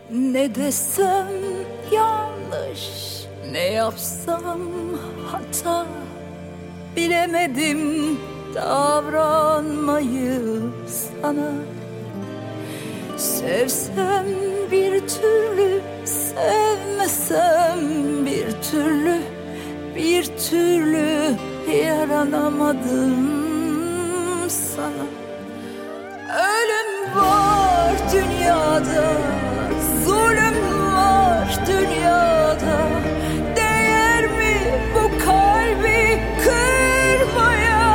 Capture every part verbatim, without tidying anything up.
Ne desem yanlış, ne yapsam hata, bilemedim davranmayı sana. Sevsem bir türlü, sevmesem bir türlü, bir türlü yaranamadım sana. Ölüm var dünyada, zulüm var dünyada. Değer mi bu kalbi kırmaya?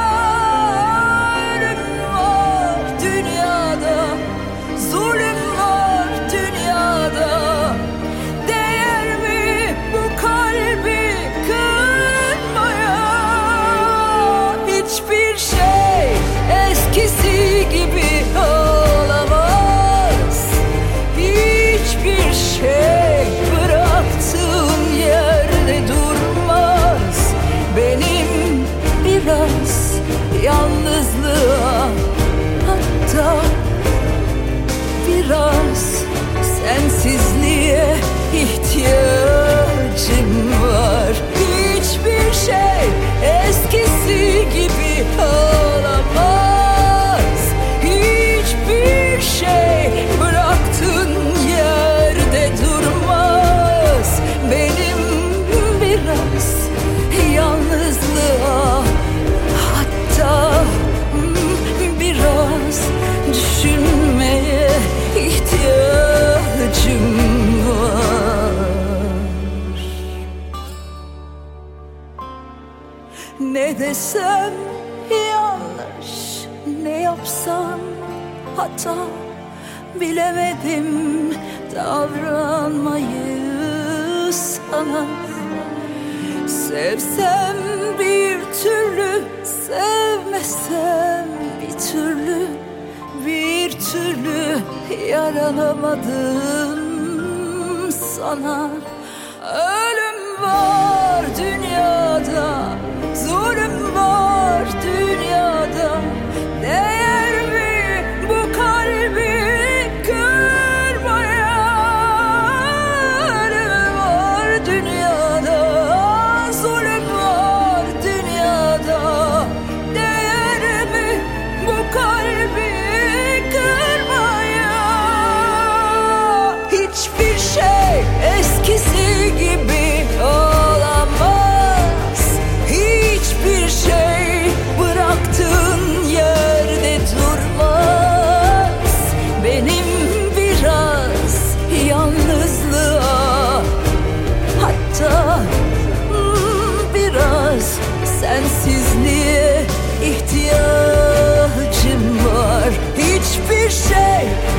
Ölüm var dünyada, zulüm var dünyada. Değer mi bu kalbi kırmaya? Hiçbir şey eskisi gibi olamaz. Hiçbir şey bıraktığım yerde durmaz. Benim biraz yalnızlığa, hatta biraz sensizliğe ihtiyacım var. Hiçbir şey eskisi gibi olamaz. Hiçbir şey bıraktığın yerde durmaz. Benim biraz yalnızlığa, hatta biraz düşünmeye ihtiyacım var. Ne desem yanlış, ne yapsam hata, bilemedim davranmayı sana. Sevsem bir türlü, sevmesem bir türlü, bir türlü yaranamadım sana. Ölüm var dünyada, zulüm var dünyada. Değer mi bu kalbi kırmaya? Ölüm var dünyada, zulüm var dünyada. Değer mi bu kalbi kırmaya? Hiçbir şey eskisi gibi olamaz. Hiçbir şey bıraktığın yerde durmaz. Benim biraz yalnızlığa, hatta biraz sensizliğe ihtiyacım var. Hiçbir şey